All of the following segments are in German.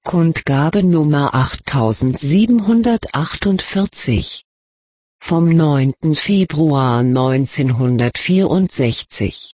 Kundgabe Nummer 8748 vom 9. Februar 1964.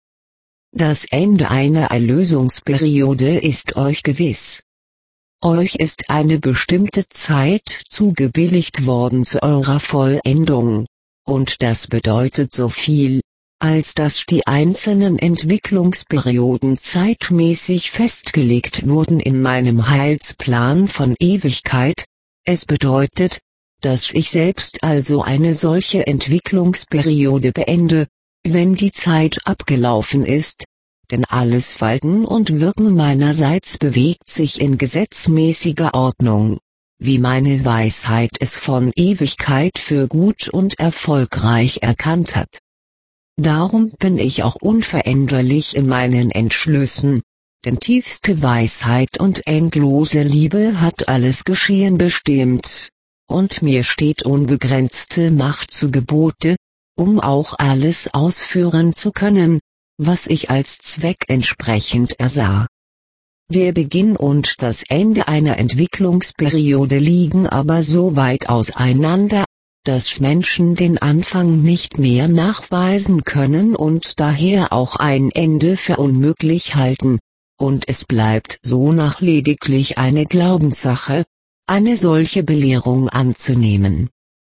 Das Ende einer Erlösungsperiode ist euch gewiss. Euch ist eine bestimmte Zeit zugebilligt worden zu eurer Vollendung, und das bedeutet so viel, als dass die einzelnen Entwicklungsperioden zeitmäßig festgelegt wurden in meinem Heilsplan von Ewigkeit. Es bedeutet, dass ich selbst also eine solche Entwicklungsperiode beende, wenn die Zeit abgelaufen ist, denn alles Walten und Wirken meinerseits bewegt sich in gesetzmäßiger Ordnung, wie meine Weisheit es von Ewigkeit für gut und erfolgreich erkannt hat. Darum bin ich auch unveränderlich in meinen Entschlüssen, denn tiefste Weisheit und endlose Liebe hat alles Geschehen bestimmt, und mir steht unbegrenzte Macht zu Gebote, um auch alles ausführen zu können, was ich als Zweck entsprechend ersah. Der Beginn und das Ende einer Entwicklungsperiode liegen aber so weit auseinander, dass Menschen den Anfang nicht mehr nachweisen können und daher auch ein Ende für unmöglich halten, und es bleibt so nach lediglich eine Glaubenssache, eine solche Belehrung anzunehmen.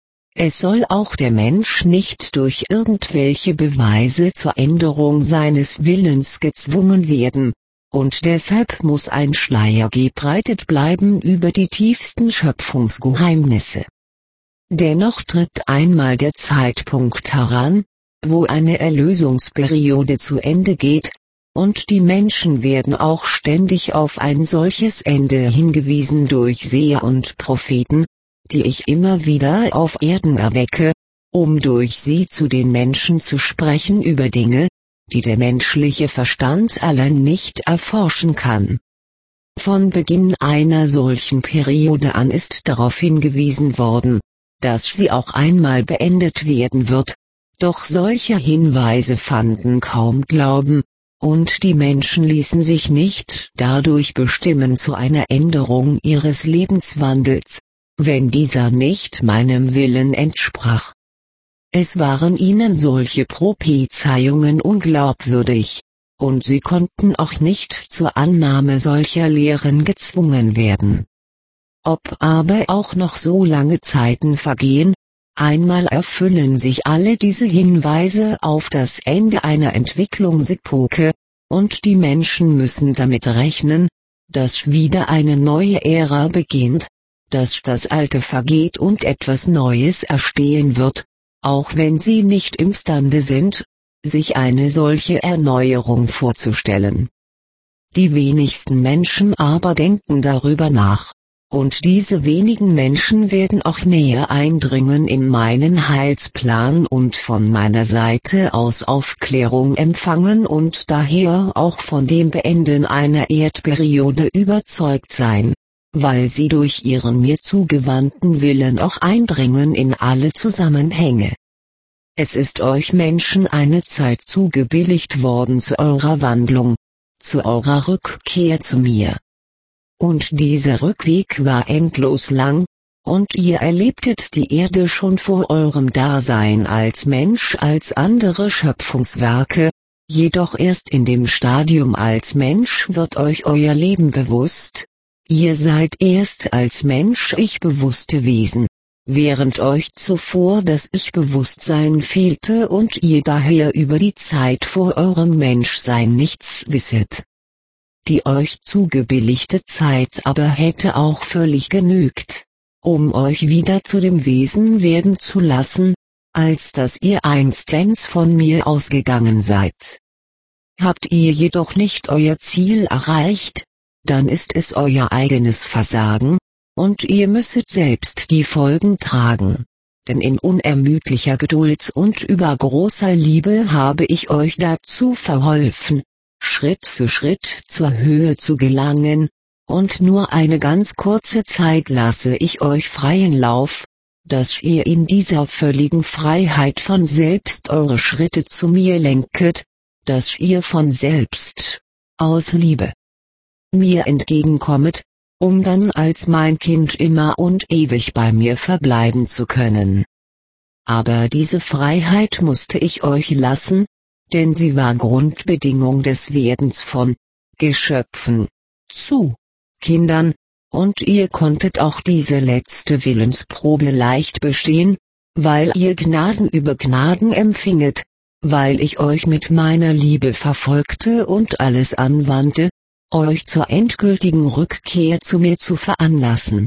Es soll auch der Mensch nicht durch irgendwelche Beweise zur Änderung seines Willens gezwungen werden, und deshalb muss ein Schleier gebreitet bleiben über die tiefsten Schöpfungsgeheimnisse. Dennoch tritt einmal der Zeitpunkt heran, wo eine Erlösungsperiode zu Ende geht, und die Menschen werden auch ständig auf ein solches Ende hingewiesen durch Seher und Propheten, die ich immer wieder auf Erden erwecke, um durch sie zu den Menschen zu sprechen über Dinge, die der menschliche Verstand allein nicht erforschen kann. Von Beginn einer solchen Periode an ist darauf hingewiesen worden, dass sie auch einmal beendet werden wird, doch solche Hinweise fanden kaum Glauben, und die Menschen ließen sich nicht dadurch bestimmen zu einer Änderung ihres Lebenswandels, wenn dieser nicht meinem Willen entsprach. Es waren ihnen solche Prophezeiungen unglaubwürdig, und sie konnten auch nicht zur Annahme solcher Lehren gezwungen werden. Ob aber auch noch so lange Zeiten vergehen, einmal erfüllen sich alle diese Hinweise auf das Ende einer Entwicklungsepoche, und die Menschen müssen damit rechnen, dass wieder eine neue Ära beginnt, dass das Alte vergeht und etwas Neues erstehen wird, auch wenn sie nicht imstande sind, sich eine solche Erneuerung vorzustellen. Die wenigsten Menschen aber denken darüber nach. Und diese wenigen Menschen werden auch näher eindringen in meinen Heilsplan und von meiner Seite aus Aufklärung empfangen und daher auch von dem Beenden einer Erdperiode überzeugt sein, weil sie durch ihren mir zugewandten Willen auch eindringen in alle Zusammenhänge. Es ist euch Menschen eine Zeit zugebilligt worden zu eurer Wandlung, zu eurer Rückkehr zu mir. Und dieser Rückweg war endlos lang, und ihr erlebtet die Erde schon vor eurem Dasein als Mensch als andere Schöpfungswerke, jedoch erst in dem Stadium als Mensch wird euch euer Leben bewusst. Ihr seid erst als Mensch ich-bewusste Wesen, während euch zuvor das Ich-Bewusstsein fehlte und ihr daher über die Zeit vor eurem Menschsein nichts wisset. Die euch zugebilligte Zeit aber hätte auch völlig genügt, um euch wieder zu dem Wesen werden zu lassen, als dass ihr einstens von mir ausgegangen seid. Habt ihr jedoch nicht euer Ziel erreicht, dann ist es euer eigenes Versagen, und ihr müsset selbst die Folgen tragen, denn in unermüdlicher Geduld und übergroßer Liebe habe ich euch dazu verholfen, Schritt für Schritt zur Höhe zu gelangen, und nur eine ganz kurze Zeit lasse ich euch freien Lauf, dass ihr in dieser völligen Freiheit von selbst eure Schritte zu mir lenket, dass ihr von selbst, aus Liebe, mir entgegenkommet, um dann als mein Kind immer und ewig bei mir verbleiben zu können. Aber diese Freiheit musste ich euch lassen, denn sie war Grundbedingung des Werdens von Geschöpfen zu Kindern, und ihr konntet auch diese letzte Willensprobe leicht bestehen, weil ihr Gnaden über Gnaden empfinget, weil ich euch mit meiner Liebe verfolgte und alles anwandte, euch zur endgültigen Rückkehr zu mir zu veranlassen.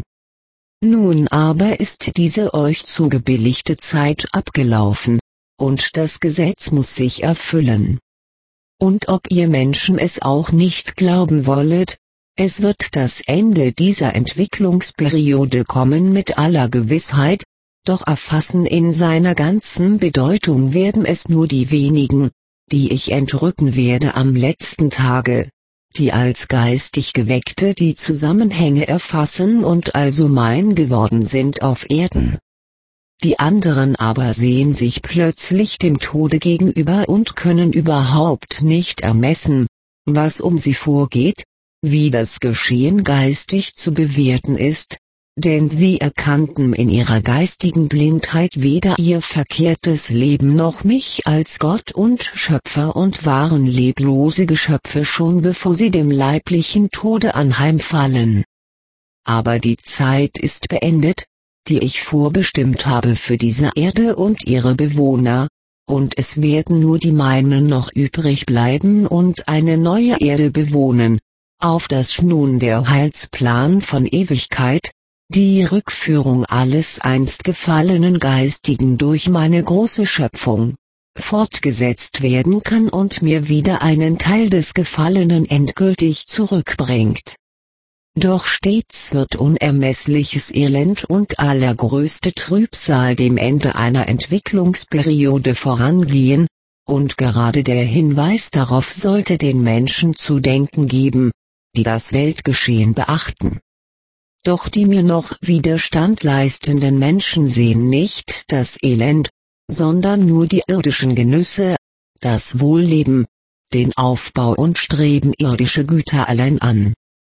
Nun aber ist diese euch zugebilligte Zeit abgelaufen, und das Gesetz muss sich erfüllen. Und ob ihr Menschen es auch nicht glauben wollet, es wird das Ende dieser Entwicklungsperiode kommen mit aller Gewissheit, doch erfassen in seiner ganzen Bedeutung werden es nur die wenigen, die ich entrücken werde am letzten Tage, die als geistig Geweckte die Zusammenhänge erfassen und also mein geworden sind auf Erden. Die anderen aber sehen sich plötzlich dem Tode gegenüber und können überhaupt nicht ermessen, was um sie vorgeht, wie das Geschehen geistig zu bewerten ist, denn sie erkannten in ihrer geistigen Blindheit weder ihr verkehrtes Leben noch mich als Gott und Schöpfer und waren leblose Geschöpfe schon bevor sie dem leiblichen Tode anheimfallen. Aber die Zeit ist beendet, die ich vorbestimmt habe für diese Erde und ihre Bewohner, und es werden nur die meinen noch übrig bleiben und eine neue Erde bewohnen, auf das nun der Heilsplan von Ewigkeit, die Rückführung alles einst gefallenen Geistigen durch meine große Schöpfung, fortgesetzt werden kann und mir wieder einen Teil des Gefallenen endgültig zurückbringt. Doch stets wird unermessliches Elend und allergrößte Trübsal dem Ende einer Entwicklungsperiode vorangehen, und gerade der Hinweis darauf sollte den Menschen zu denken geben, die das Weltgeschehen beachten. Doch die mir noch Widerstand leistenden Menschen sehen nicht das Elend, sondern nur die irdischen Genüsse, das Wohlleben, den Aufbau und streben irdische Güter allein an.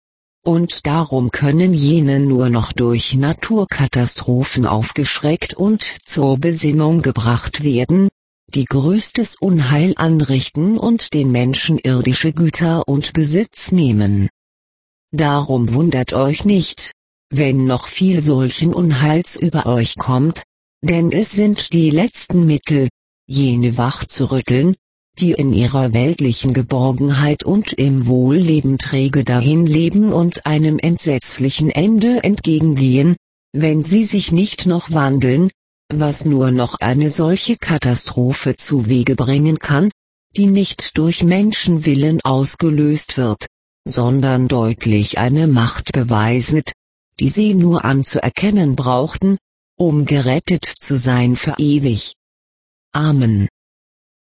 Und darum können jene nur noch durch Naturkatastrophen aufgeschreckt und zur Besinnung gebracht werden, die größtes Unheil anrichten und den Menschen irdische Güter und Besitz nehmen. Darum wundert euch nicht, wenn noch viel solchen Unheils über euch kommt, denn es sind die letzten Mittel, jene wach zu rütteln, die in ihrer weltlichen Geborgenheit und im Wohlleben träge dahin leben und einem entsetzlichen Ende entgegengehen, wenn sie sich nicht noch wandeln, was nur noch eine solche Katastrophe zuwege bringen kann, die nicht durch Menschenwillen ausgelöst wird, sondern deutlich eine Macht beweiset, die sie nur anzuerkennen brauchten, um gerettet zu sein für ewig. Amen.